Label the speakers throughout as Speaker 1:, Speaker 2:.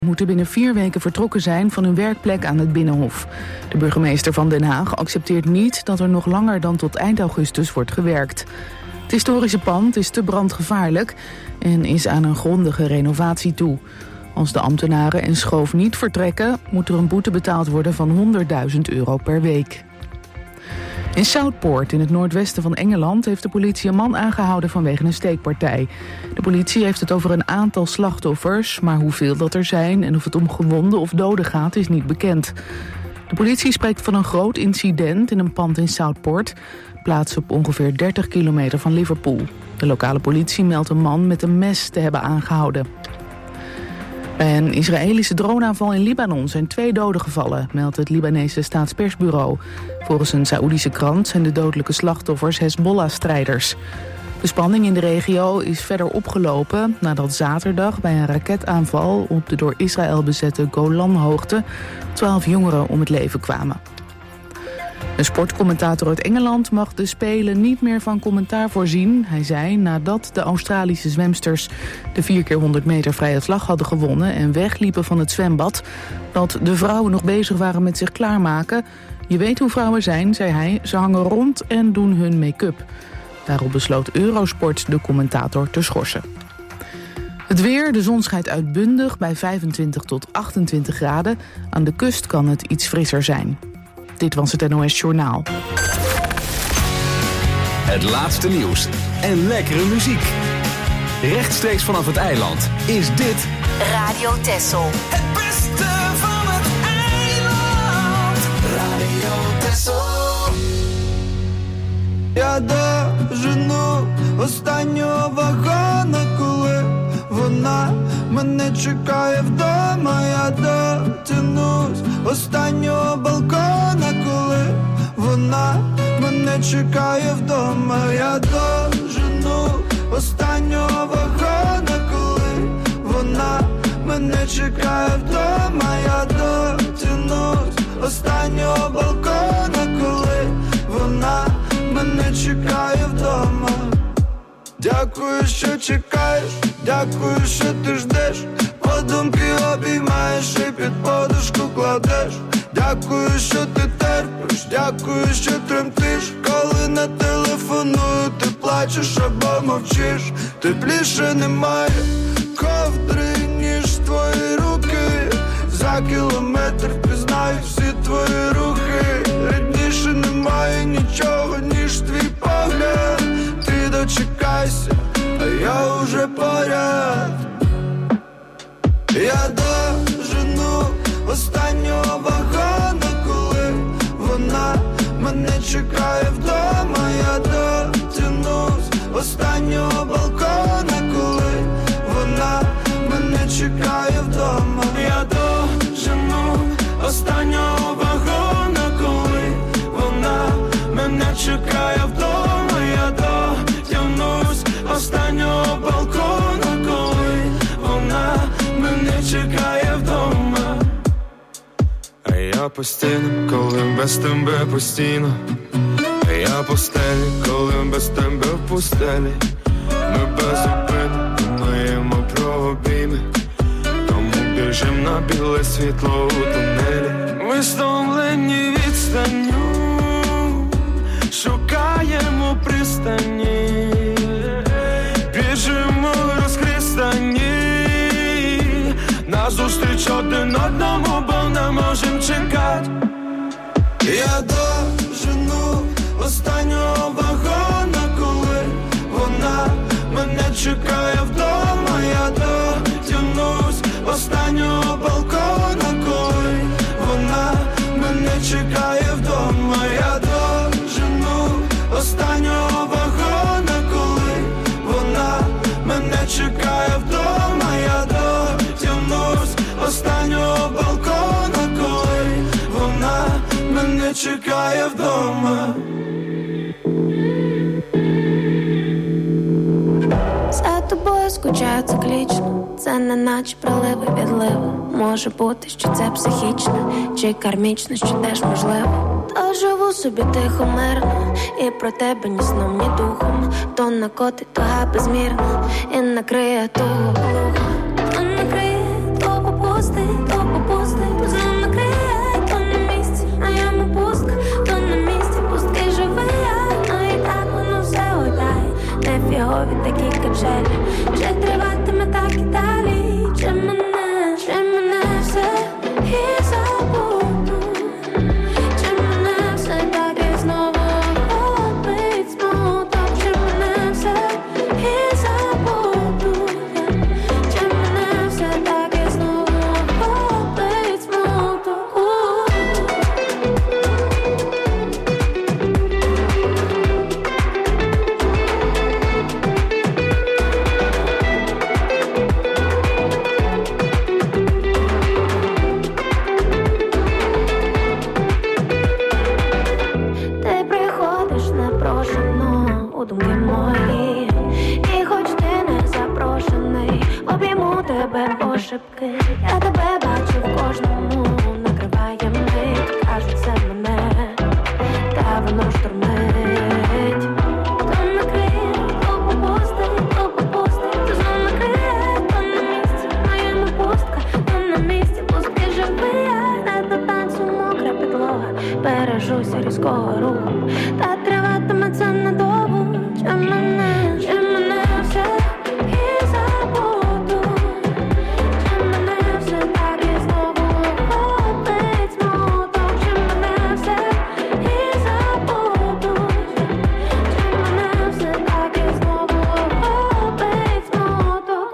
Speaker 1: moeten binnen 4 weken vertrokken zijn van hun werkplek aan het Binnenhof. De burgemeester van Den Haag accepteert niet dat er nog langer dan tot eind augustus wordt gewerkt. Het historische pand is te brandgevaarlijk en is aan een grondige renovatie toe. Als de ambtenaren en Schoof niet vertrekken, moet er een boete betaald worden van €100.000 per week. In Southport, in het noordwesten van Engeland, heeft de politie een man aangehouden vanwege een steekpartij. De politie heeft het over een aantal slachtoffers, maar hoeveel dat er zijn en of het om gewonden of doden gaat is niet bekend. De politie spreekt van een groot incident in een pand in Southport, plaats op ongeveer 30 kilometer van Liverpool. De lokale politie meldt een man met een mes te hebben aangehouden. Bij een Israëlische droneaanval in Libanon zijn 2 doden gevallen, meldt het Libanese staatspersbureau. Volgens een Saoedische krant zijn de dodelijke slachtoffers Hezbollah-strijders. De spanning in de regio is verder opgelopen nadat zaterdag bij een raketaanval op de door Israël bezette Golanhoogte 12 jongeren om het leven kwamen. Een sportcommentator uit Engeland mag de Spelen niet meer van commentaar voorzien. Hij zei nadat de Australische zwemsters de 4x100 meter vrije slag hadden gewonnen en wegliepen van het zwembad, dat de vrouwen nog bezig waren met zich klaarmaken. Je weet hoe vrouwen zijn, zei hij, ze hangen rond en doen hun make-up. Daarop besloot Eurosport de commentator te schorsen. Het weer, de zon schijnt uitbundig bij 25 tot 28 graden. Aan de kust kan het iets frisser zijn. Dit was het NOS Journaal.
Speaker 2: Het laatste nieuws en lekkere muziek. Rechtstreeks vanaf het eiland is dit
Speaker 3: Radio Texel.
Speaker 4: Het beste van het eiland. Radio Texel.
Speaker 5: Я дожену останнього вагона, коли вона мене чекає вдома. Я дотянусь останнього балкона, коли вона мене чекає вдома. Я дожену останнього вагона, коли вона мене чекає вдома. Я дотянусь останнього балкона, коли вона мене чекає вдома. Дякую, що чекаєш, дякую, що ти ждеш. Подумки обіймаєш і під подушку кладеш. Дякую, що ти терпиш, дякую, що тремтиш. Коли не телефоную, ти плачеш або мовчиш. Тепліше немає ковдри, ніж твої руки. За кілометр впізнаю всі твої рухи. Рідніше немає нічого, ніж твій погляд. Ти дочекайся, а я уже поряд. Я дожену останнього вагона, коли вона мене чекає вдома. Я дотянусь останнього балкона, коли вона мене чекає вдома. Я дожену останнього вагона, коли вона мене чекає вдома. Я дотягнусь останнього балкона, коли вона мене чекає вдома. А я по стінам, коли без тебе постійно. А я по стелі, коли без тебе в пустелі. Ми безупинно думаємо про обійми, тому біжим на біле світло у тунелі. Ми стомлені відстанню, шукаємо пристані, біжимо розхристані, назустріч один одному, бо не можем чекати. Я дожену останнього вагона, коли вона мене чекає вдома. Я дотягнусь останнього балкона, коли вона мене чекає вдома. Я дожену останнього вагона, коли вона мене чекає вдома. Я дотягнусь останнього балкона, коли вона мене чекає вдома.
Speaker 6: За тобою скучаю циклічно, це не наче приливи відливи. Може бути, що це психічно, чи кармічно, що теж можливо. Та живу собі тихо, мирно, і про тебе ні сном, ні духом. То накотить туга безмірно, і накриє того глухо. То накриє, то попусти різкого руху. Та триватиме це недовго. Чи мене все і забуду. Чи мене все так і знову охопить смуток. Чи мене все і забуду. Чи мене все так і знову охопить смуток.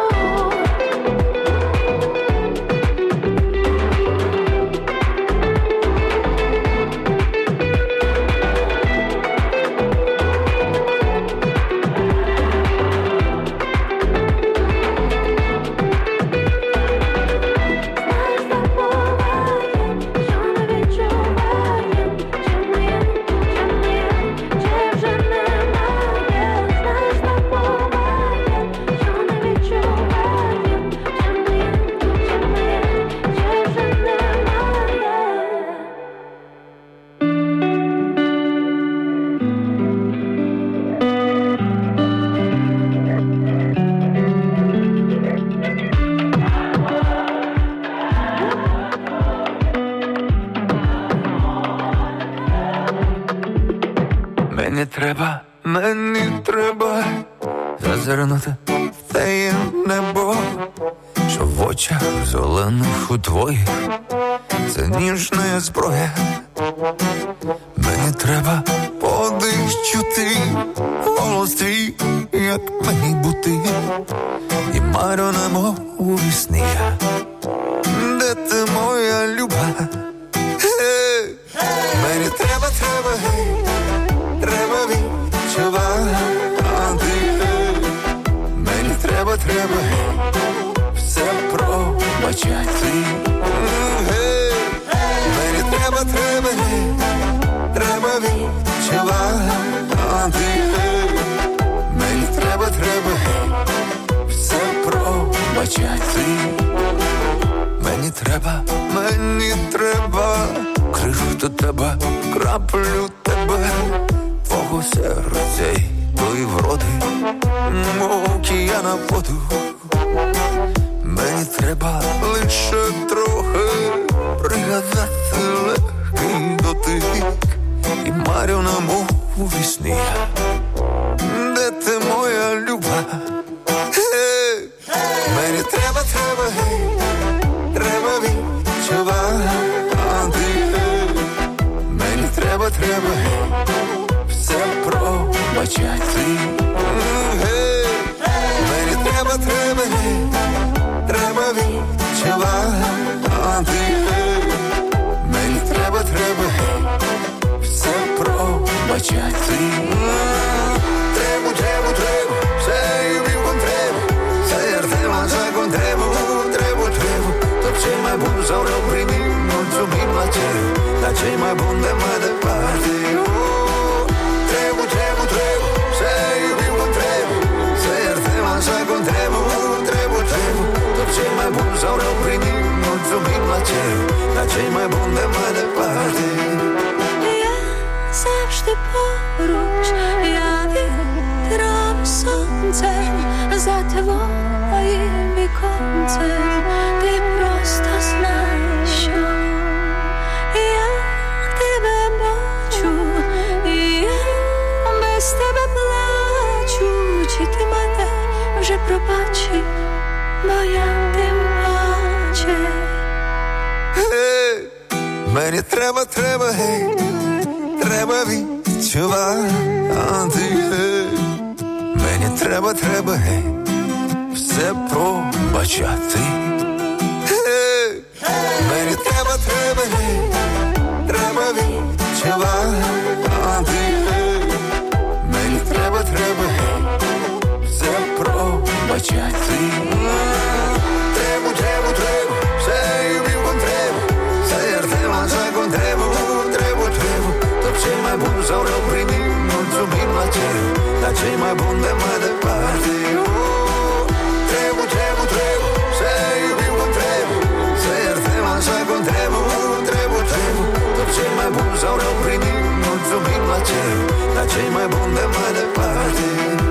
Speaker 5: Мені треба зазирнути в те небо, що в очах зелених у твоїх це ніжна зброя. Мені треба подих чути, голос твій, як мені бути, і марю немов у вісні. Де ти, моя люба? Мені треба, треба відчувати. Мені треба все пробачати. Мені треба відчувати. Мені треба все пробачати. Мені треба крижу до тебе, краплю тебе, твого серця й твої вроди, мов океана воду. Мені треба лише трохи пригадати легкий дотик, і марю немов у вісні. Де ти, моя люба? Мені треба відчувати. Мені треба все пробачати. Мені треба відчувати. Мені треба все пробачати. Треба, все вівком треба, серце маса кон треба, топче май бун завра прими, ночу ми плаче, наче май бун де маде парти. Треба, все вівком треба, серце маса кон треба, топче май бун завра прими, ночу ми плаче, наче май бун де маде парти.
Speaker 6: Завжди поруч, я вітром сонцем, за твоїм віконцем, ти просто знаєш, що я тебе бачу, і я без тебе плачу. Чи ти мене вже пробачив, бо я тим паче.
Speaker 5: Мені треба відчувати. Мені треба все пробачати. Мені треба відчувати. Мені треба все пробачати. Треба, все вівком треба, серце маса кон треба, топче май бун завра прими, ночу ми плаче, наче май бун де маде парти. Треба, все вівком треба, серце маса кон треба, топче май бун завра прими, ночу ми плаче, наче май бун де маде парти.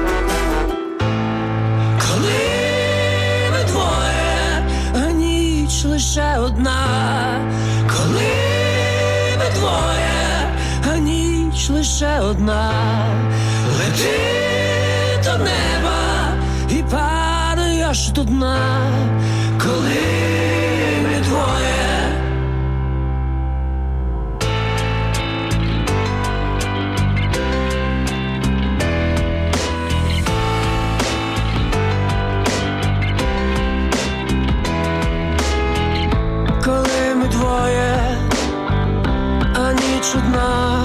Speaker 3: Коли ми двоє, а ніч лише одна, коли ми двоє, ніч лише одна. Лети до неба і падаєш до дна, коли ми двоє. Коли ми двоє, а ніч одна,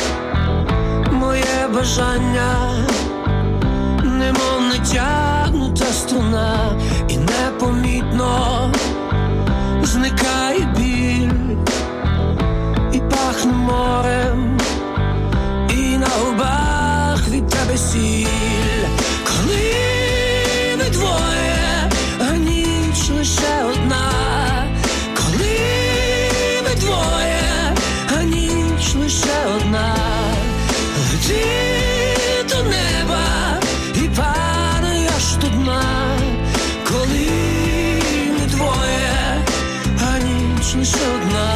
Speaker 3: моє бажання немов натягнута струна, і непомітно зникає біль, і пахне морем, і на губах від тебе сіль. Коли ми двоє, а ніч лише одна, коли ми двоє, а ніч лише одна. Лети до неба і падаєш до дна, коли ми двоє, а ніч лише одна.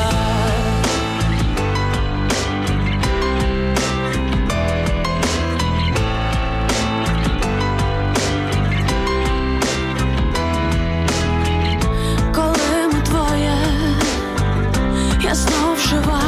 Speaker 3: Коли ми двоє, я знов жива,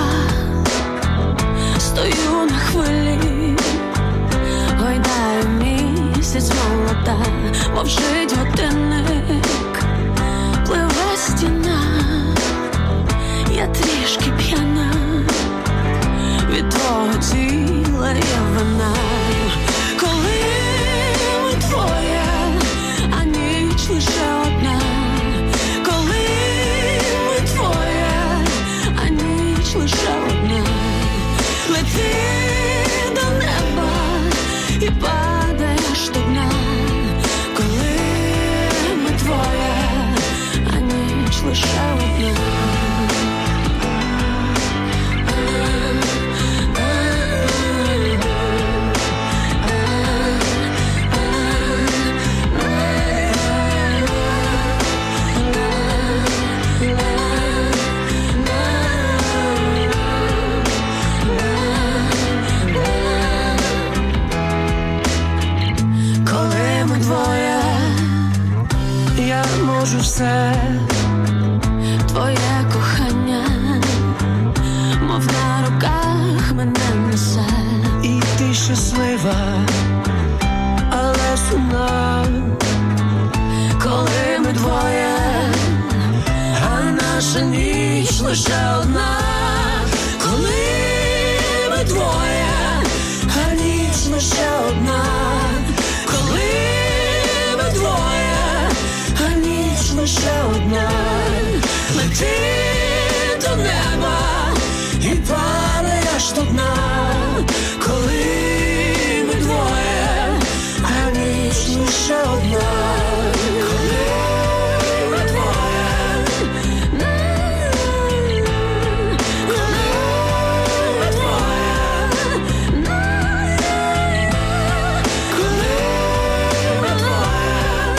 Speaker 3: стою на хвилі, гойдаю місяць молода, мовчить годинник, пливе стіна, я трішки п'яна, від твого тіла я вина. Коли ми двоє, а ніч лише одна, коли ми двоє, а ніч лише одна. Лети до неба і падаєш до дна, коли ми двоє, а ніч лише одна. Коли ми двоє, я можу все, твоє кохання, мов на руках мене несе. І ти щаслива, але сумна, коли ми двоє, а наша ніч лише одна. Коли ми двоє, а ніч лише одна. Коли ми двоє, а ніч лише одна. Лети до неба і падаєш до дна, коли ми двоє, а ніч лише одна. Коли ми двоє, коли ми двоє, коли ми двоє,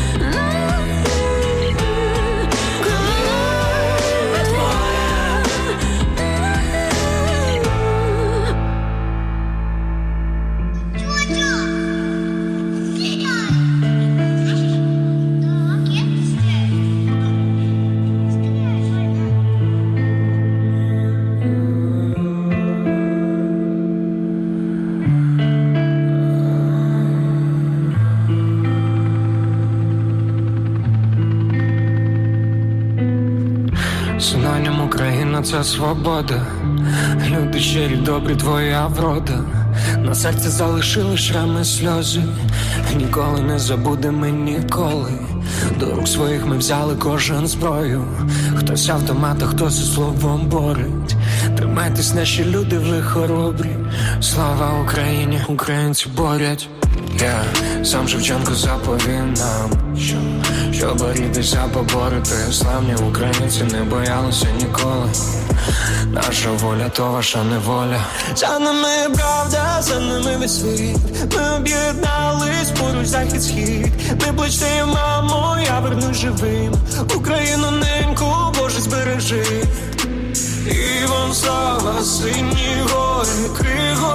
Speaker 7: Синонім Україна — це свобода. Люди щирі, добрі, твоя врода. На серці залишили шрами, сльози. Ніколи не забудемо, ніколи. До рук своїх ми взяли кожен зброю. Хтось автомат, а хтось зі словом борить. Тримайтесь, наші люди, ви хоробрі. Слава Україні, українці борять. Я сам Шевченко заповів нам, що борітися, поборити. Славні українці не боялися ніколи. Наша воля то ваша неволя.
Speaker 3: За нами правда, за нами весь світ. Ми об'єднались, поруч захід-схід. Ми плечте, мамо, я верну живим. Україну неньку, Боже, збережи. І вон слава, сині гори, кригори.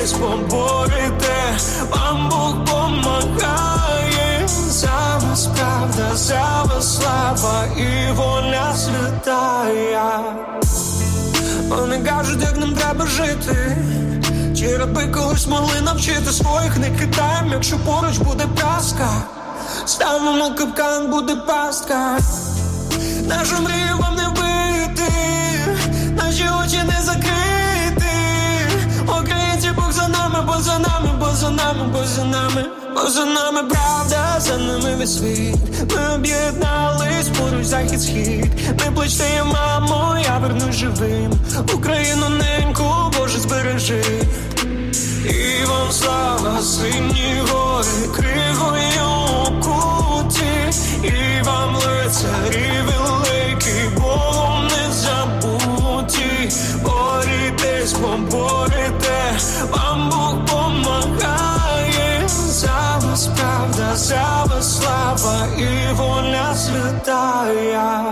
Speaker 3: бійтесь, поборете, вам Бог помагає. За вас правда, за вас слава і воля святая. Вони кажуть, як нам треба жити. Ті раби колись могли навчити своїх, не кидаєм, якщо поруч буде праска. Ставимо капкан, буде пастка. Нашу мрію вам не вбити, наші очі не закрити. Українці, Бог за нами, Бог за нами, Бог за нами, Бог за нами. Бог за нами правда, за нами весь світ. Ми об'єднались, поруч захід-схід. Ми плечте, мамо, я вернусь живим. Україну неньку, Боже, збережи. І вам слава, сині гори, кригою окуті. І вам лицарі великі, Богом не забуті. Борітесь, поборете, вам Бог помагає. За вас правда, за вас слава і воля святая.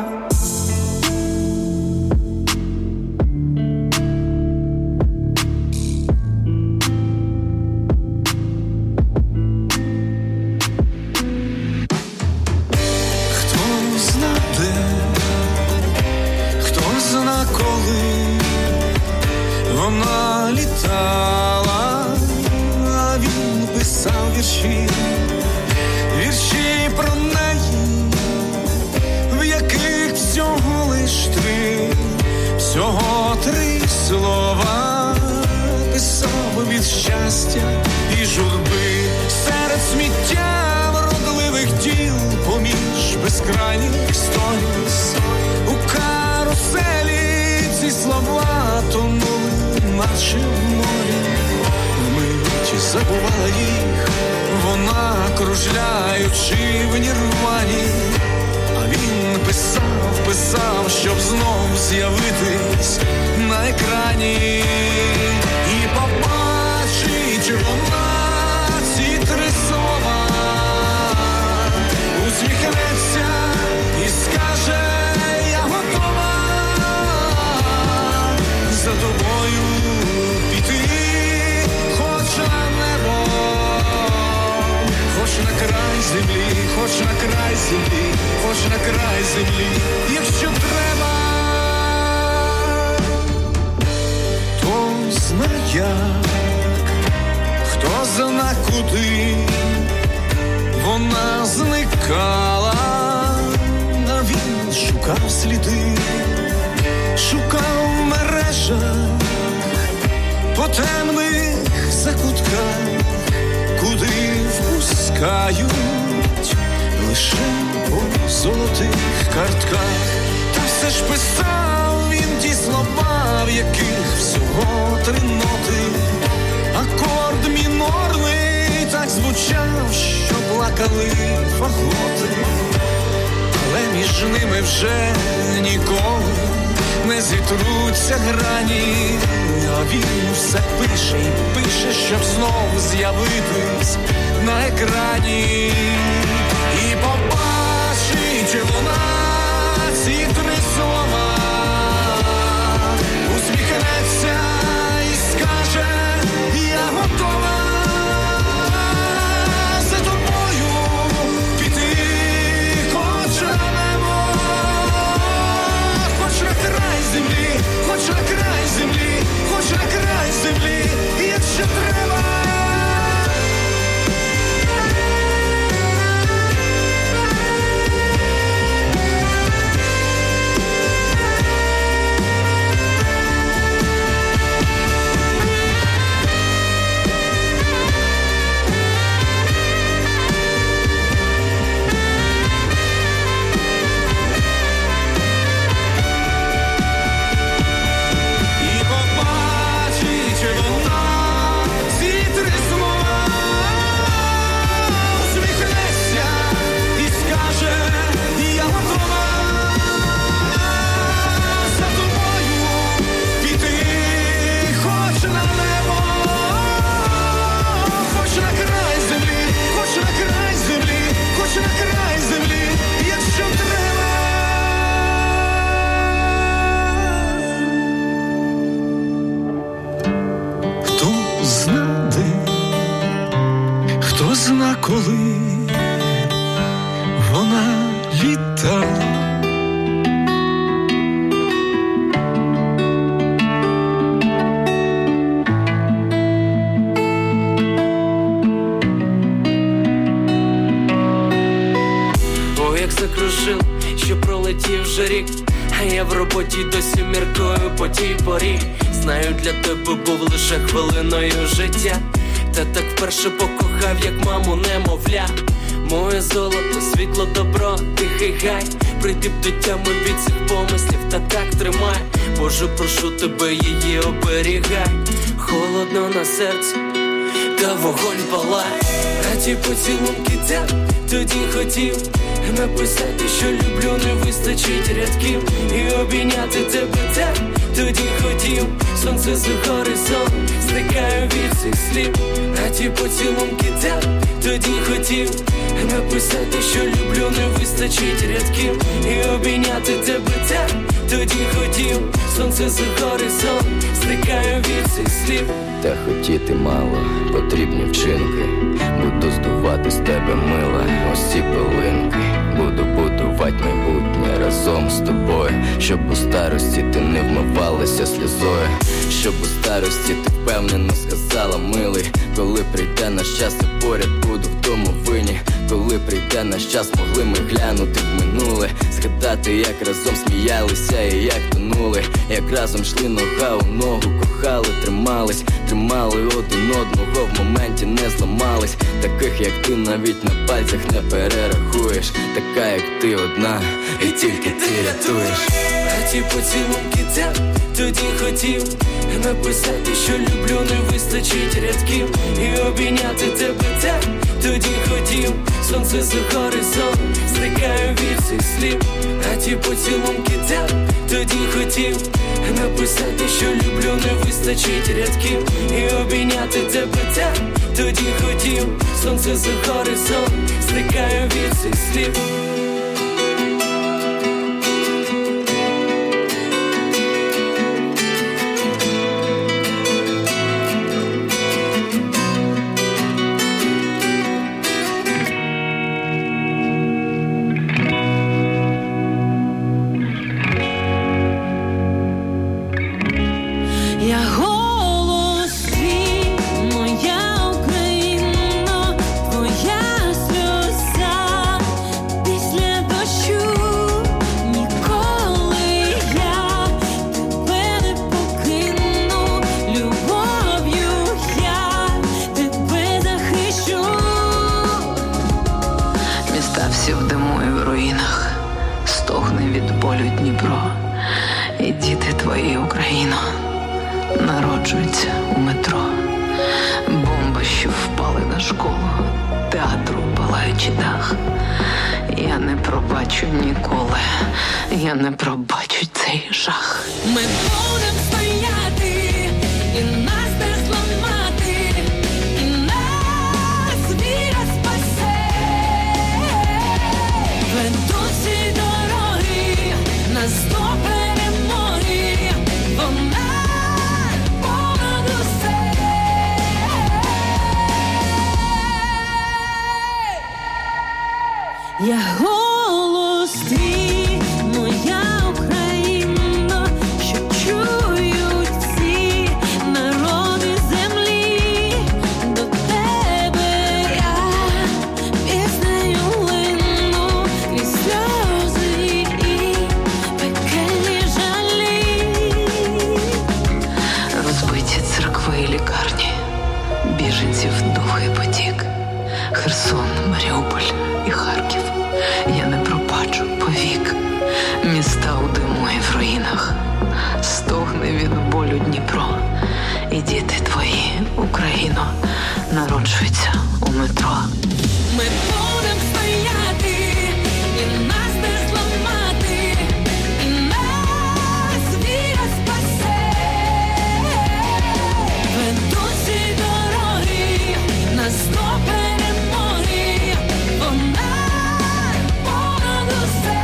Speaker 4: Вона літала, а він писав вірші, вірші про неї, в яких всього лиш три, всього три слова. Писав від щастя і журби, серед сміття вродливих діл, поміж безкрайніх сторіс. У каруселі ці слова тонули, наче в морі. Вмить забувала їх вона, кружляючи в нірвані. А він писав, щоб знов з'явитись на екрані. І побачить вона ці три слова, усміхнеться і скаже: я готова за тобою піти, хоч на небо, хоч на край землі, хоч на край землі, хоч на край землі, якщо треба, то знає як, хто зна куди вона зникала. А він шукав сліди, шукав в мережах, по темних закутках, куди впускають лише по золотих картках. Та все ж писав він ті слова, в яких всього три ноти. Акорд мінорний так звучав, що плакали фаготи. Але між ними вже ніколи не зітруться грані. А він все пише і пише, щоб знов з'явитись на екрані. І побачить вона ці три слова, усміхнеться і скаже: я готова за тобою піти, хоч на небо, хоч на край землі, хоч на край землі, хоч на край землі, якщо треба. коли вона літала.
Speaker 8: Закружив, що пролетів вже рік, а я в роботі досі міркую по тій порі. Знаю, для тебе був лише хвилиною життя, та так вперше покохав, як маму немовля. Моє золото, світло, добро, тихий гай, прийти б до тями від цих помислів, та так тримай. Боже, прошу тебе, її оберігай. Холодно на серці, та вогонь палає. А ті поцілунки так тоді хотів написати, що люблю, не вистачить рядків. І обійняти тебе так тоді хотів. Сонце за горизонт, зникаю від цих слів. А ті поцілунки так тоді хотів написати, що люблю, не вистачить рядків. І обійняти тебе так тоді хотів. Сонце за горизонт, зникаю від цих слів.
Speaker 9: Та хотіти мало, потрібні вчинки. Буду здувати з тебе мила, ось ці пилинки. Буду будувати майбутнє разом з тобою, щоб у старості ти не вмивалася сльозою. Щоб у старості ти впевнено сказала, милий, коли прийде наш час, я поряд буду в тому вині. Коли прийде наш час, могли ми глянути в минуле, згадати, як разом сміялися і як тонули, як разом йшли нога у ногу, кохали, тримали один одного, в моменті не зламались. Таких, як ти, навіть на пальцях не перерахуєш. Така, як ти, одна, і тільки ти рятуєш.
Speaker 8: А ті поцілунки так тоді хотів написати, що люблю, не вистачить рядків. І обійняти тебе так тоді хотів. Сонце за горизонт, зникаю від цих слів. А ті поцілунки так тоді хотів написати, що люблю, не вистачить рядків. І обійняти тебе так тоді хотів. Сонце за горизонт, зникаю від цих слів.
Speaker 1: Народжуються у метро. Бомби, що впали на школу, театру палаючий дах. Я не пробачу ніколи, я не пробачу цей жах. Ми будем стояти, і нас не зламати, і нас віра спасе. Ведуть всі дороги, нас до перемоги. Вона я голос твій, моя Україна, що чують всі народи землі. До тебе я піснею лину крізь сльози і пекельні жалі. Розбиті церкви і лікарні, біженців довгий потік. Херсон, Маріуполь і Харків. Я не пробачу повік. Міста у диму і в руїнах. Стогне від болю Дніпро. І діти твої, Україно, народжуються у метро. Ми будем стояти, і нас не зламати, і нас віра спасе. Ведуть всі дороги, нас до перемоги. Вона понад усе.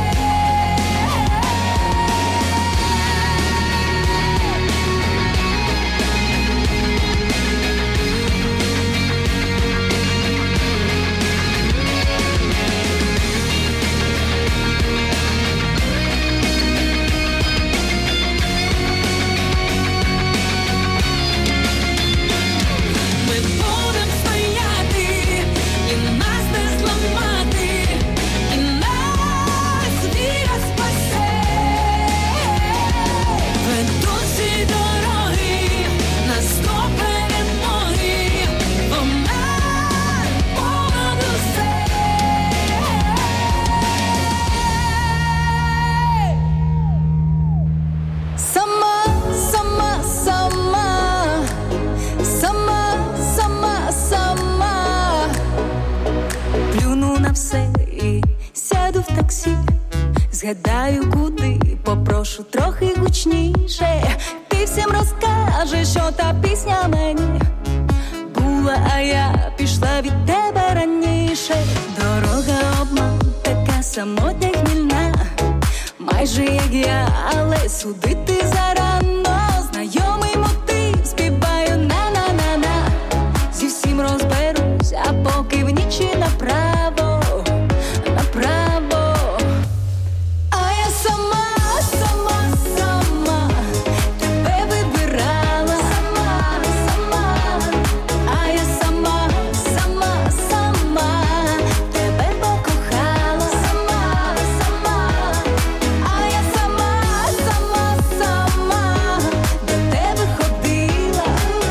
Speaker 10: згадаю куди, попрошу трохи гучніше. Ти всім розкажеш, що та пісня мені була, а я пішла від тебе раніше. Дорога обман, така самотня хмільна, майже як я, але судити зарано. Знайомий мотив, співаю на-на-на-на. Зі всім розберусь, а поки в нічі направо, направо. А я сама, сама, сама тебе вибирала. Сама, сама. А я сама, сама, сама тебе покохала. Сама, сама. А я сама, сама, сама до тебе ходила.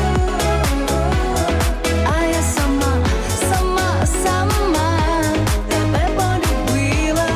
Speaker 10: А я сама, сама, сама тебе полюбила.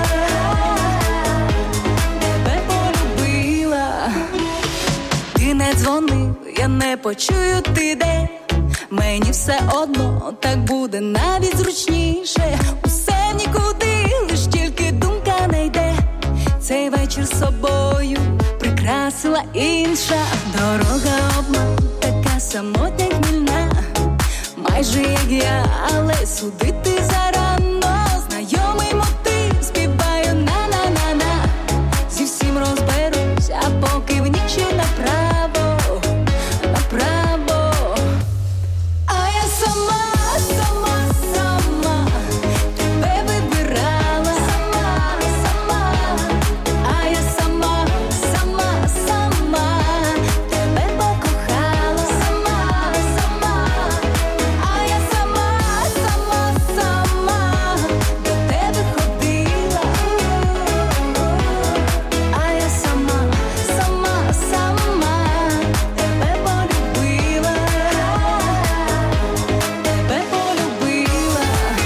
Speaker 10: Тебе полюбила. Ти не дзвонив, я не почую, ти де. Мені все одно, так буде навіть зручніше. Усе нікуди, лиш тільки думка не йде. Цей вечір з собою прикрасила інша. Дорога обман, така самотня хмільна, майже як я, але судити зарано. Знайомий мотив, співаю на-на-на-на. Зі всім розберусь, а поки в нічі направо, направо. А я сама, сама, сама тебе вибирала. Сама, сама. А я сама, сама, сама тебе покохала. Сама, сама. А я сама, сама, сама до тебе ходила. А я сама, сама, сама тебе полюбила. Тебе полюбила.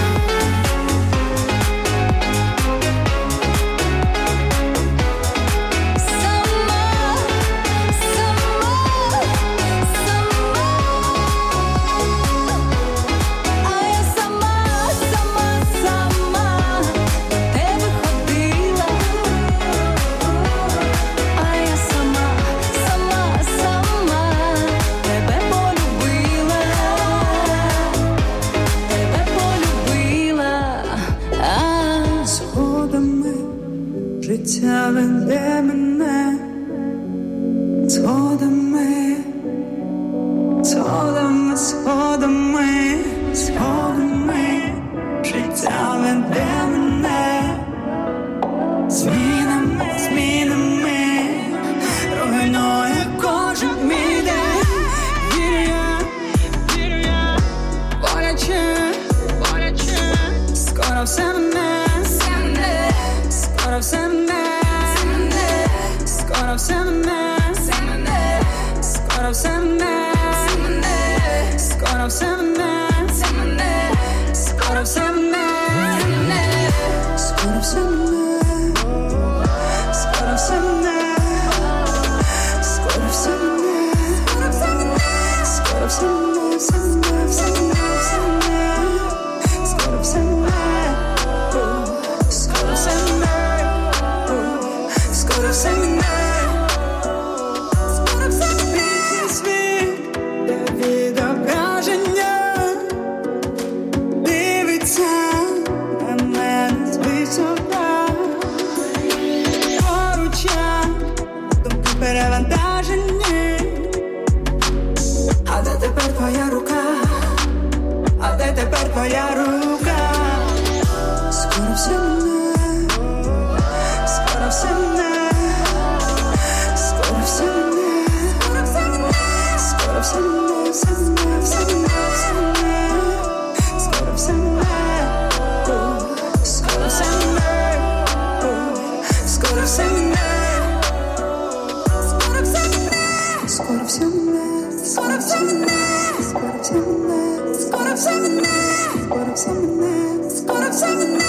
Speaker 10: А я сама, сама, сама до тебе ходила. А я сама, сама, сама тебе полюбила. Тебе полюбила.
Speaker 11: Сходами життя веде мене, сходами, сходами, сходами, сходами життя веде мене, змінами, змінами руйнує кожен мій день. Вірю я, боляче, скоро все мене, скоро все мене, скоро все мене, скоро все мене, скоро все мене, скоро все мене, скоро все мене, скоро все мене, скоро все мене, скоро все мене, все мене, все мене, все мене, скоро все мене, скоро все мене, скоро все мене. Світ, де відображення дивиться на мене звисока. Поруч я, думки перевантажені. А де тепер твоя рука? А де тепер твоя рука? Скоро все мене, скоро все мене, скоро все мене, скоро все мене, все мене, все мене, все мене, скоро все мене, скоро все мене, скоро все мене, скоро все мене, скоро все мене, скоро все мене, скоро все мене, скоро все мене, скоро все мене, скоро все мене.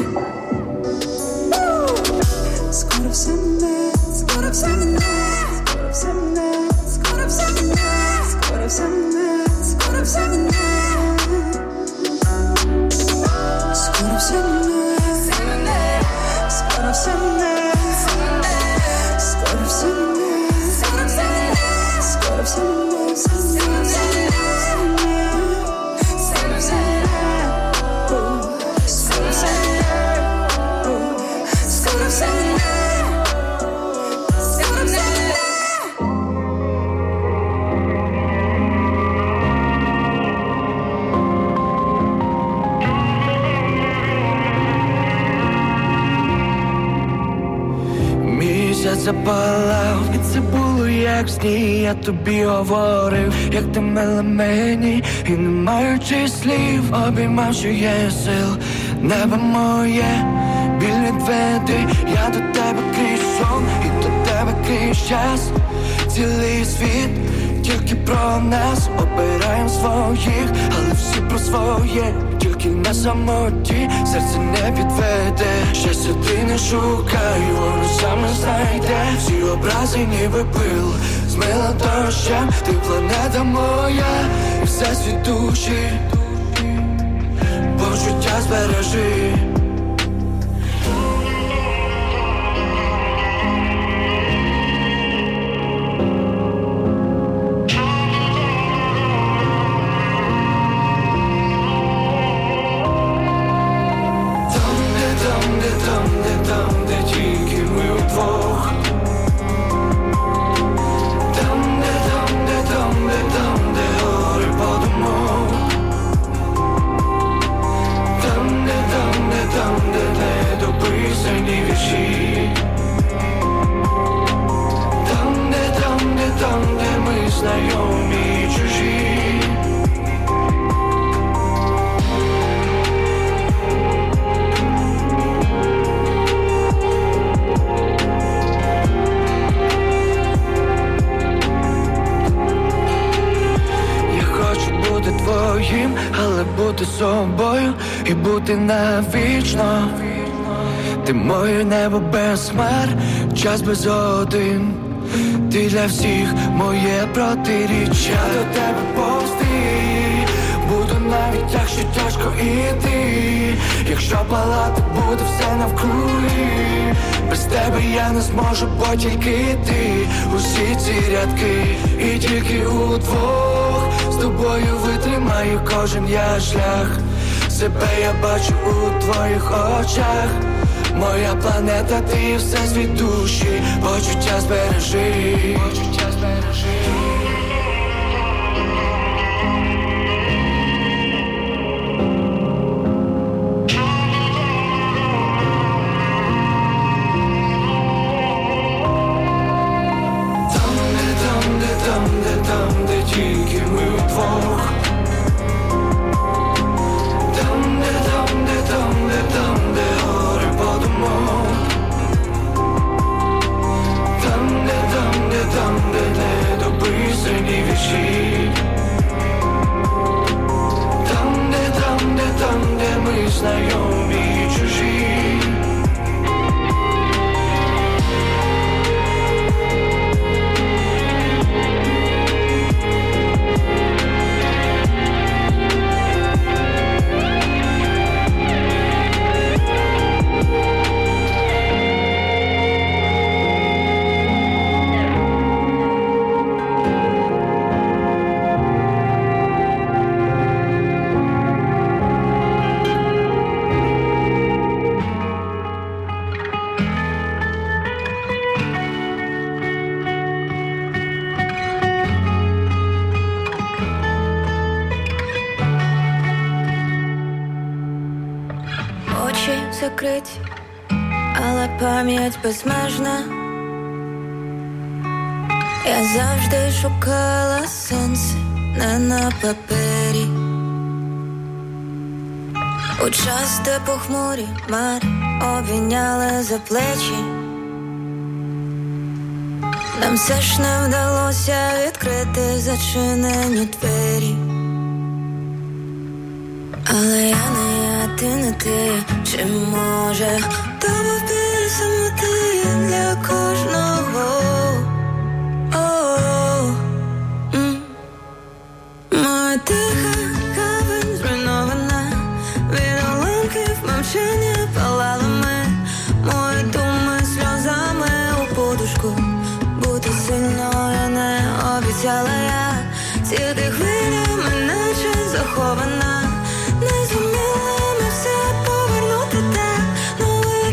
Speaker 11: Скоро все мене, скоро все мене, скоро все мене, скоро все мене, скоро все мене, скоро все мене, скоро все мене, скоро все мене,
Speaker 12: запалав, і це було як сні. Я тобі говорив, як ти мила мені, і не маючи слів, обіймав, що є сил. Небо моє, біль відведи, я до тебе крізь сон, і до тебе крізь час. Цілий світ тільки про нас, обираєм своїх, але всі про своє, тільки на самоті, серце не підведе. Щастя ти не шукай, воно саме знайде. Всі образи ніби пил, змила дощем. Ти планета моя, і все світ душі, почуття збережи. Там, де тільки ми вдвох. Там, де гори подумок. Там, де недописані вірші. Там, де ми знайомі і чужі. Твоїм, але бути собою і бути навічно. Ти моє небо без хмар, час без один. Ти для всіх моє протиріччя. До тебе повсти буду навіть якщо тяжко іти. Якщо палати буде все навкруги, без тебе я не зможу, бо тільки ти. Усі ці рядки і тільки удвох. З тобою витримаю кожен я шлях. Себе я бачу у твоїх очах. Моя планета, ти все світ душі, почуття збережи. Почуття збережи. Там, де тільки ми вдвох. Там, де гори подумок. Там, де недописані вірші. Там, де ми знайомі і чужі.
Speaker 13: Закриті, але пам'ять безмежна. Я завжди шукала сенси не на папері. У час, де похмурі хмари обійняли за плечі, нам все ж не вдалося відкрити зачинені двері. Але я не я, ти не ти, чи може то був біль самоти для кожного. Моя тиха гавань зруйнована, від уламків мовчання палали ми. Мої думи сльозами у подушку, бути сильною не обіцяла я. Тільки хвилями наче захована, не зуміла ми все повернути так. Новий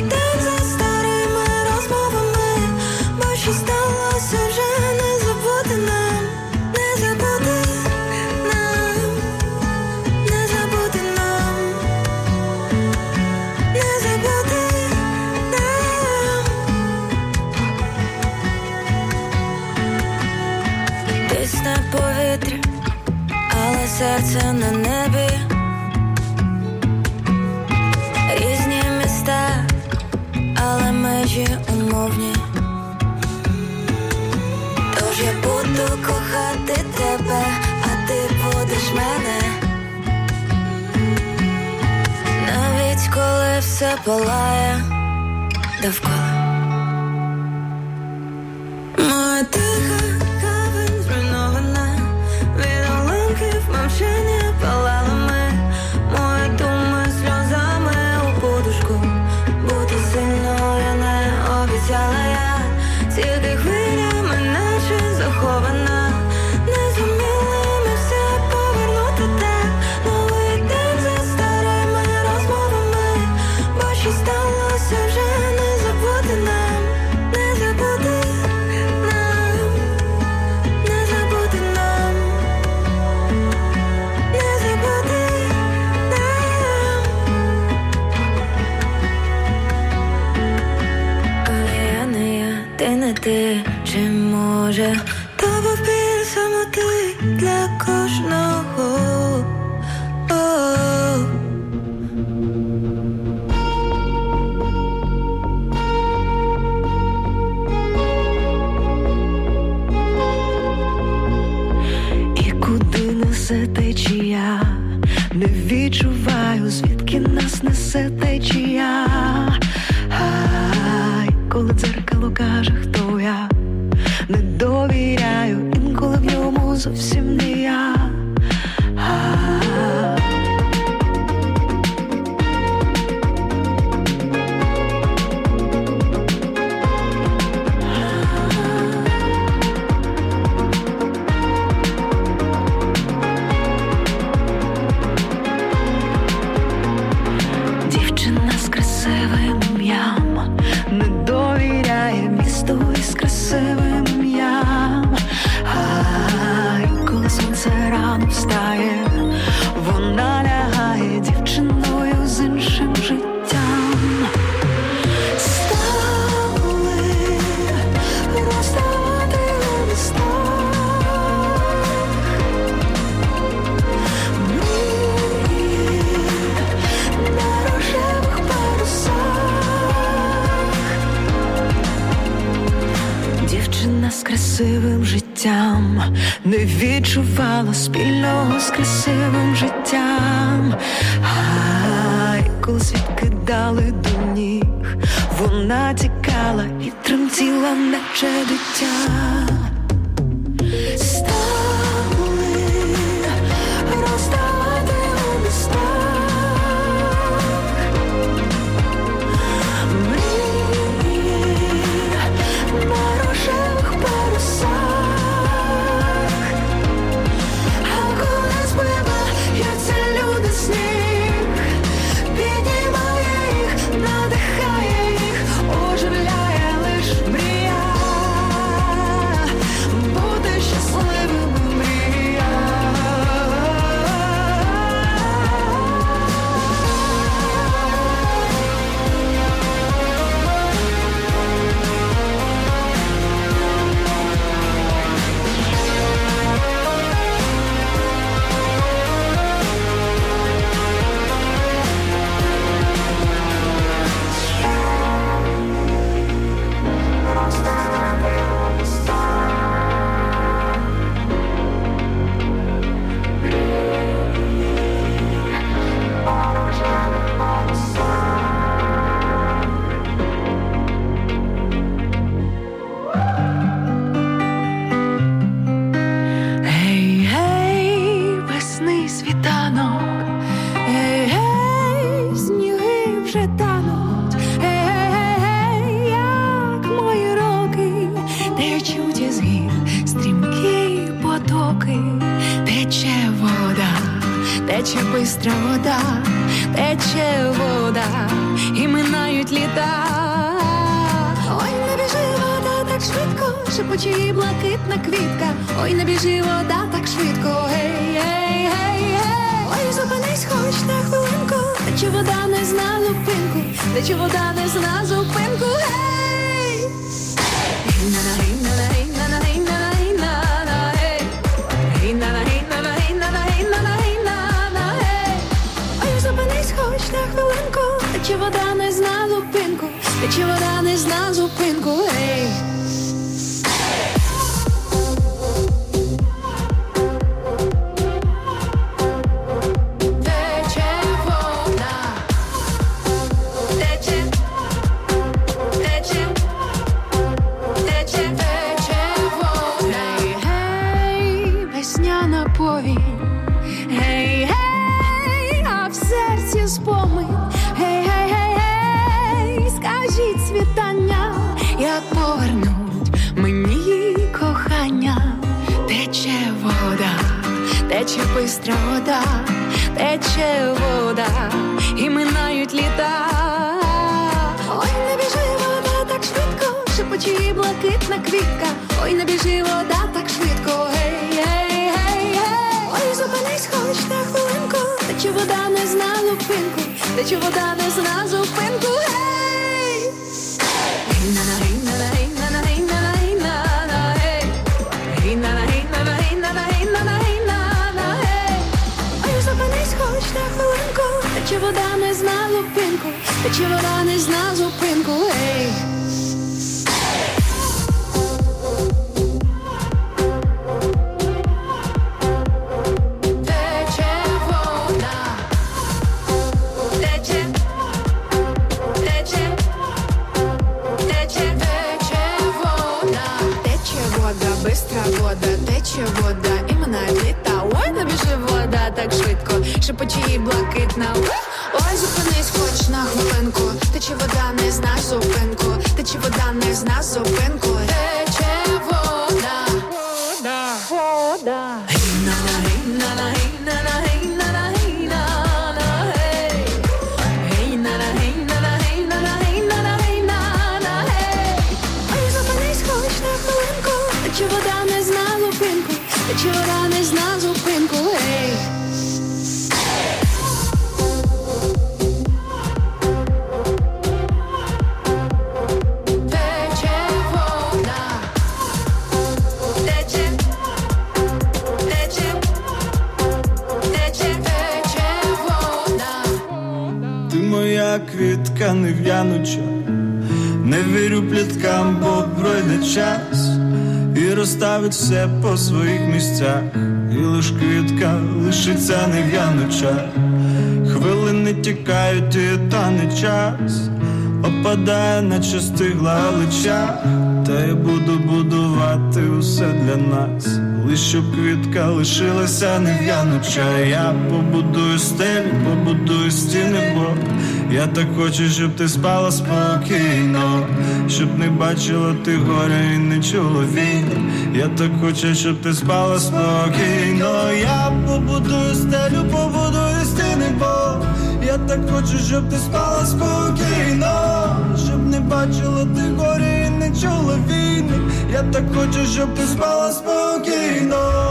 Speaker 13: сонце на небі, різні міста, але межі умовні. Тож я буду кохати тебе, а ти будеш мене, навіть коли все палає довкола. Моя тиха гавань зруйнована, від уламків мовчання палали ми, мої думи сльозами у подушку. Бути сильною не обіцяла я, тільки хвилями наче захована. Не зуміли ми все повернути так, новий день за старими розмовами, бо що сталося вже не забути нам, не забути нам, не забути нам, не забути нам. Але я не я, ти не ти, чи може то був біль самоти для кожного.
Speaker 11: І куди несе течія, не відчуваю, звідки нас несе течія. Ай, коли дзеркало каже, хто я, не довіряю, інколи в ньому зовсім не я. Дівчина з красивим ім'ям не довіряє місту із красивим ім'ям. Ай, коли сонце рано встає, вона лягає дівчиною з іншим життям. Стали розставати у містах, мрії на рожевих парусах. Дівчина з красивим життям не відчувала спільного з красивим життям. Ай, коли світ кидали до ніг, вона тікала і тремтіла, наче дитя. Стали розставати у містах, мрії на рожевих парусах. А коли збиваються люди з ніг, піднімає їх, надихає їх, оживляє лиш мрія. Бути щасливим мрія. Гей, гей, весни світанок, гей, гей, сніги вже тануть, гей, гей, гей, як мої роки, течуть із гір стрімкі потоки, тече вода, тече бистра вода, тече вода, і минають літа. Ой, не біжи вода так швидко, шепоче їй блакитна квітка. Ой, не біжи вода так швидко, гей, гей, гей, гей. Ой, зупинись хоч на хвилинку, тече вода не зна зупинку, тече вода не зна зупинку, гей. Гей-на-на, гей-на-на, гей-на-на, гей-на-на, гей-на-на, гей. Гей-на-на, гей-на-на, гей-на-на, гей-на-на, гей-на-на.
Speaker 6: вода не зна зупинку, тече вода не зна зупинку, ей.
Speaker 10: Як повернуть мені кохання, тече вода, тече бистра вода, тече вода, і минають літа. Ой, не біжи вода так швидко, шепоче блакитна квітка. Ой, не біжи вода так швидко, гей, гей, гей, гей. Ой, зупинись хоч на хвилинку, тече вода не зна зупинку, тече вода не зна зупинку, гей. Тече вода не зна зупинку, тече вода не зна зупинку, ей. Тече вода, тече, тече, тече, тече вода. Тече вода, бистра вода, тече вода, і минають літа. Ой, не біжи вода так швидко, шепоче і блакитна. Ой, зупинись хоч на хвилинку, тече вода не зна зупинку, тече вода не зна зупинку, тече вода, вода, вода. Гей-на-на, гей-на-на, гей-на-на, гей-на-на, гей-на-на, гей. Гей-на-на, гей-на-на, гей-на-на, гей-на-на, гей-на-на, гей. Ой, зупинись хоч на хвилинку, тече вода не зна зупинку, тече вода не зна зупинку, гей.
Speaker 4: Квітка нев'януча, не вірю пліткам, бо пройде час і розставить все по своїх місцях, і лиш квітка лишиться нев'януча. Хвилини тікають і тане час, опадає, наче стигла галича. Та я буду будувати усе для нас, лиш щоб квітка лишилася нев'януча. Я побудую стелю, побудую стіни, бо я так хочу, щоб ти спала спокійно, щоб не бачила ти горя і не чула війни. Я так хочу, щоб ти спала спокійно. Я побудую стелю, побудую стіни, бо я так хочу, щоб ти спала спокійно, щоб не бачила ти горя і не чула війни. Я так хочу, щоб ти спала спокійно.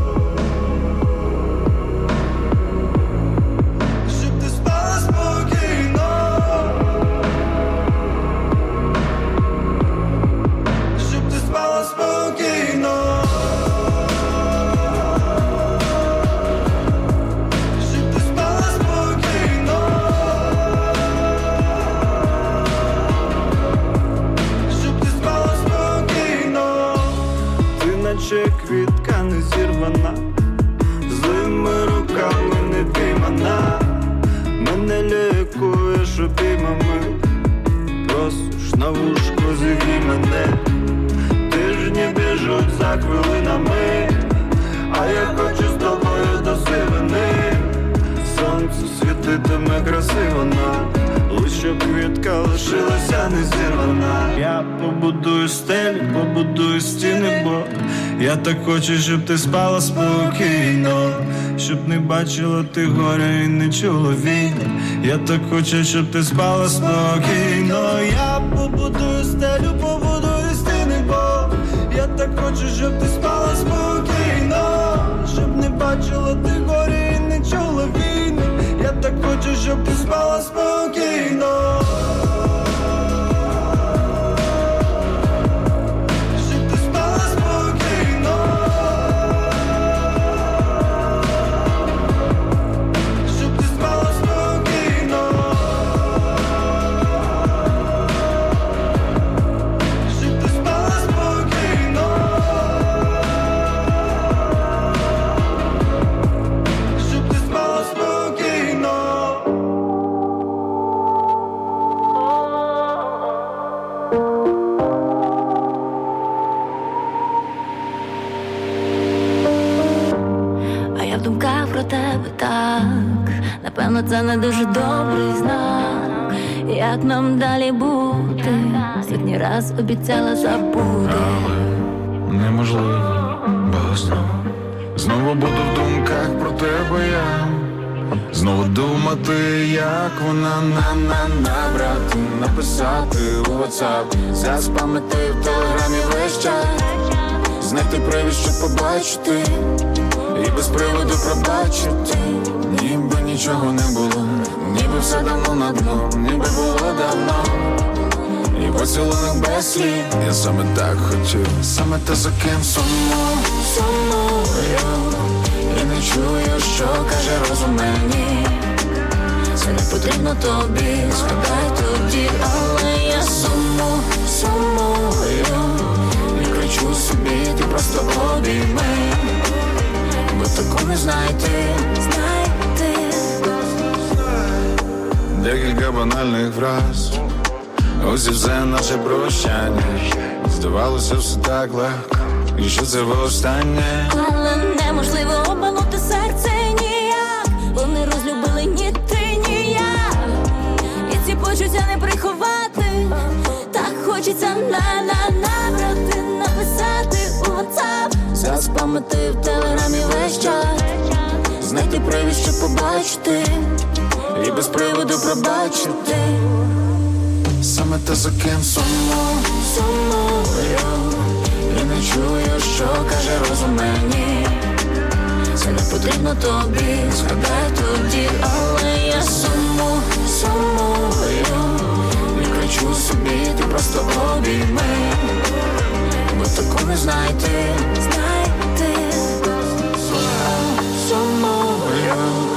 Speaker 4: Квітка не зірвана, злими руками не піймана. Мене лікуєш обіймами, просиш на вушку зігрій мене. Тижні біжуть за хвилинами, а я хочу з тобою до сивини. Сонце світитиме красиво нам, лиш щоб квітка лишилася не зірвана. Я побудую стелі, побудую стіни, бо я так хочу, щоб ти спала спокійно, щоб не бачила ти горя і не чула війни. Я так хочу, щоб ти спала спокійно. Я побудую стелю, побудую стіни, бо я так хочу, щоб ти спала спокійно, щоб не бачила ти горя і не чула війни. Я так хочу, щоб ти спала спокійно.
Speaker 13: напевно, це не дуже добрий знак. Як нам далі бути? Сотні раз обіцяла забути.
Speaker 4: Неможливо, бо знову буду в думках про тебе я. Знову думати, як вона набрати, написати у WhatsApp, заспамити в телеграмі весь час, знайти привід, щоб побачити, і без приводу пробачити. Ніби нічого не було, ніби все давно на дно, ніби було давно. І поцілунок без слів, я саме так хотів, саме те, за ким сумую. І не чую, що каже розум мені. Це не потрібно тобі, згадай тоді, але я сумую. І кричу собі, ти просто обійми, бо таку не знайти. Декілька банальних фраз, ось і все наше прощання. Здавалося все так легко, і що це востаннє.
Speaker 13: Але неможливо обманути серце ніяк. Вони розлюбили ні ти, ні я. І ці почуття не приховати. Так хочеться набрати, написати у WhatsApp, заспамити в телеграмі весь час, знайти привід, щоб побачити, і без приводу пробачити.
Speaker 4: Саме те, за ким сумую. І не чую, що каже розум мені. Це не потрібно тобі, згадай тоді, але я сумую. І кричу собі, ти просто обійми, бо таку не знайти. Сумую.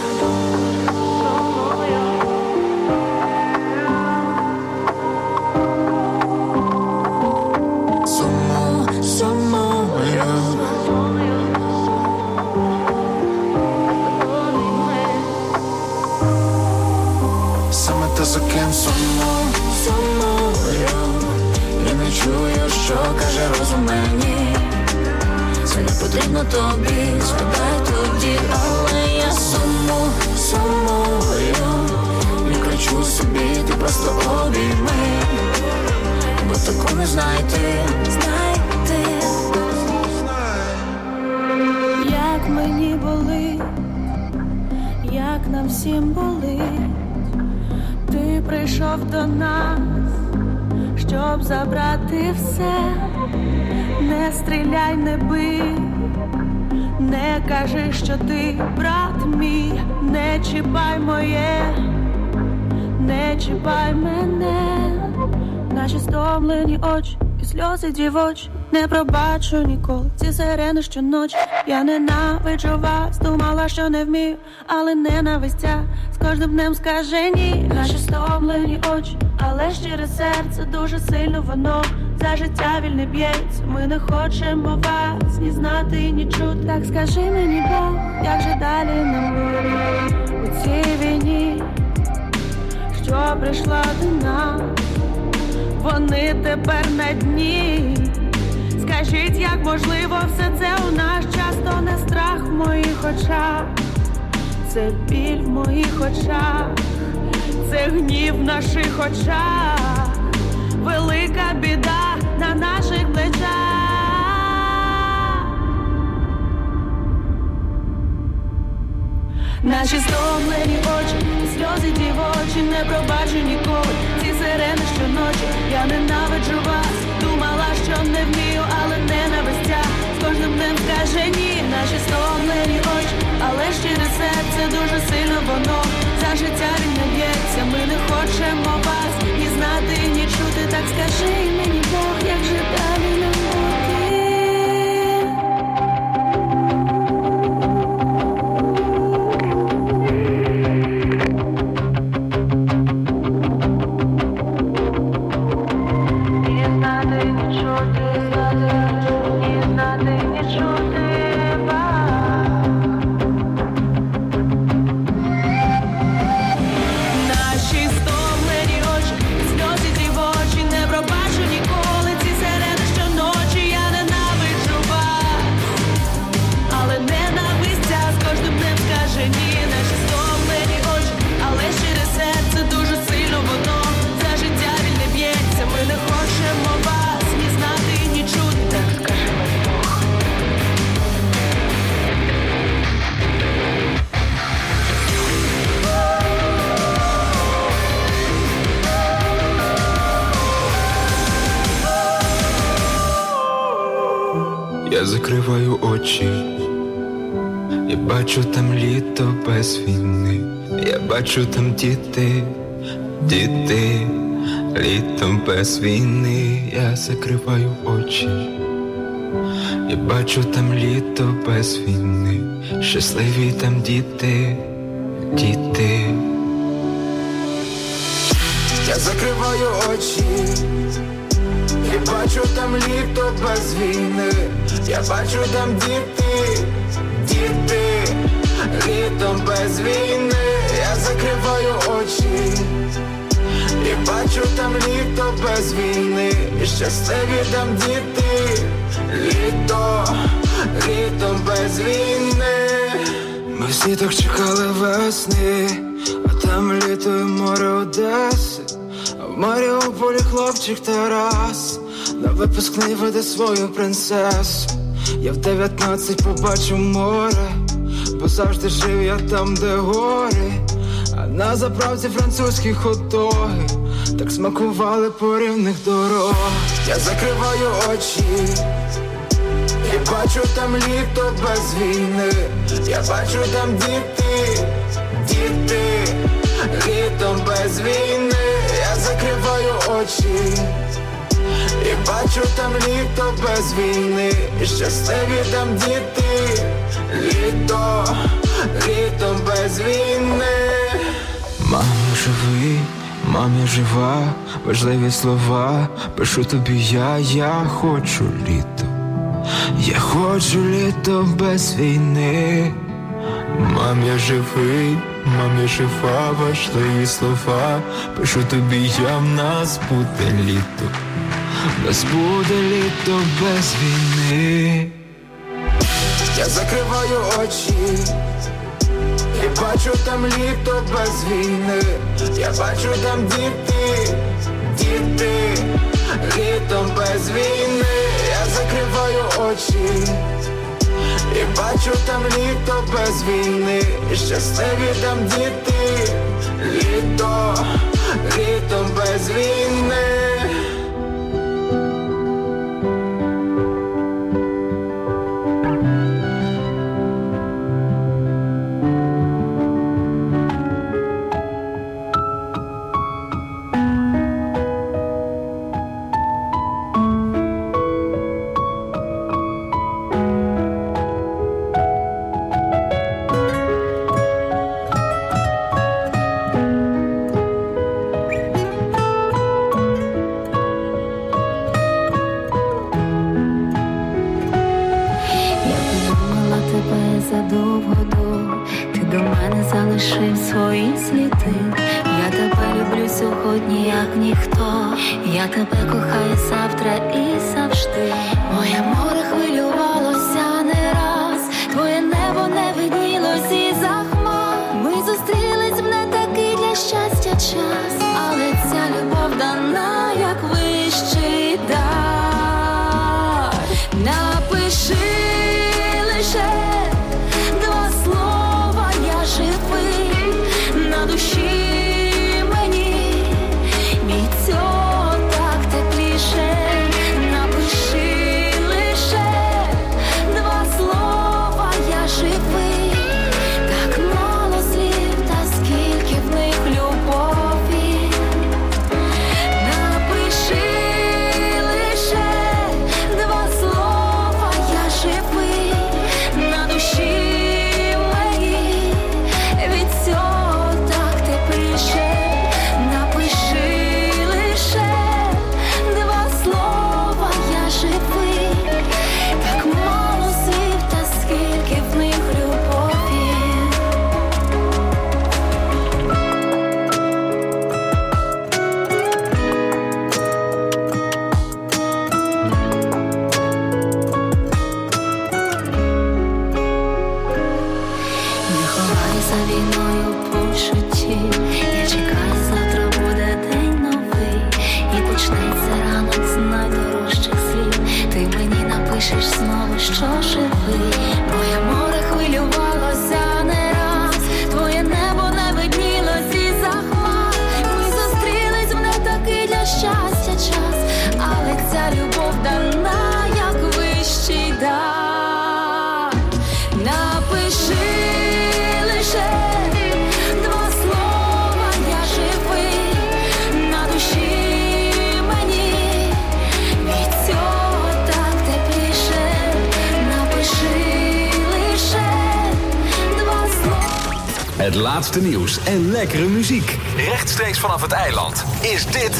Speaker 4: Саме те, за ким сумую. І не чую, що каже розум мені. Це не потрібно тобі, згадай тоді, але я сумую. І кричу собі, ти просто обійми, бо таку не знайти.
Speaker 14: Як мені болить, як нам всім болить. Ти прийшов до нас, щоб забрати все. Не стріляй, не бий, не кажи, що ти брат мій. Не чіпай моє, не чіпай мене. Наші стомлені очі і сльози дівочі. Не пробачу ніколи ці сирени щоночі. Я ненавиджу вас, думала, що не вмію, але ненавистя з кожним днем скажені. Наші стомлені очі, але щире серце дуже сильно воно за життя вільне б'ється. Ми не хочемо вас ні знати, ні чути. Так скажи мені, Бог, як же далі нам буде у цій війні, що прийшла до нас. Вони тепер на дні. Скажіть, як можливо все це у наш час? То не страх в моїх очах, це біль в моїх очах, це гнів в наших очах, велика біда на наших плечах. Наші стомлені очі, сльози дівочі, не пробачу ніколи ці сирени щоночі. Я ненавиджу вас, думала, що не вмію, але ненавистя з кожним днем скаже ні. Наші стомлені очі, але щире серце дуже сильно воно за життя він не б'ється. Ми не хочемо вас ні знати, ні чути. Так скажи мені, Бог, як же далі нам бути?
Speaker 12: закриваю очі, я бачу там літо без війни, я бачу там діти, діти, літом без війни, я закриваю очі, я бачу там літо без війни, щасливі там діти, діти. Я закриваю очі, я бачу там літо без війни, я бачу там діти, діти, літом без війни, я закриваю очі, я бачу там літо без війни, щасливі там діти, літо, літом без війни. Ми всі так чекали весни, а там літо і море Одеси, а в Маріуполі хлопчик Тарас на випускний веде свою принцесу. Я в 19 побачив море, бо завжди жив я там, де гори, а на заправці французькі хот-доги так смакували по рівних дорог. Я закриваю очі, я бачу там літо без війни, я бачу там діти, діти, літом без війни, я закриваю очі, я бачу там літо без війни, щасливі там діти, літо, літом без війни. Мамо, живий, мамі жива, важливі слова, пишу тобі я хочу літо. Я хочу літо без війни. Мам, я живий, мам, я жива, важливі слова, пишу тобі я, в нас буде літо, в нас буде літо без війни. Я закриваю очі, я бачу там літо без війни, я бачу там діти, діти, літом без війни, я закриваю очі, я бачу там літо без війни, щасливі там діти, літо, літом без війни.
Speaker 13: Залишив свої сліди. Я тебе люблю сьогодні, як ніхто. Я тебе кохаю завтра і завжди. Моє море хвилювалося не раз, твоє небо не виднілось із-за хмар. Ми зустрілись в не такий для щастя час, але ця любов дана, як вищий дар. Напиши лише два слова, я живий, на душі мені від цього так тепліше. Напиши лише два слова, я живий, так мало слів, та скільки в них любові.
Speaker 2: Het laatste nieuws en lekkere muziek. Rechtstreeks vanaf het eiland is dit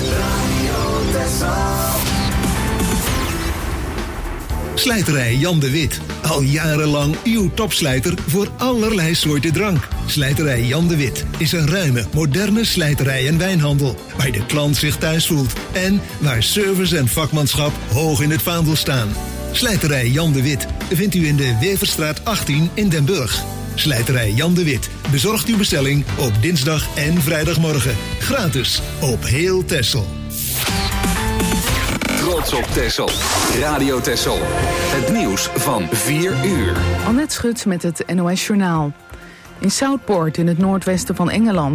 Speaker 15: Slijterij Jan de Wit. Al jarenlang uw topslijter voor allerlei soorten drank. Slijterij Jan de Wit is een ruime, moderne slijterij en wijnhandel. Waar de klant zich thuis voelt. En waar service en vakmanschap hoog in het vaandel staan. Slijterij Jan de Wit vindt u in de Weverstraat 18 in Den Burg. Slijterij Jan de Wit bezorgt uw bestelling op dinsdag en vrijdagmorgen. Gratis op heel Texel.
Speaker 2: Trots op Texel. Radio Texel. Het nieuws van 4 uur.
Speaker 1: Annette Schut met het NOS Journaal. In Southport in het noordwesten van Engeland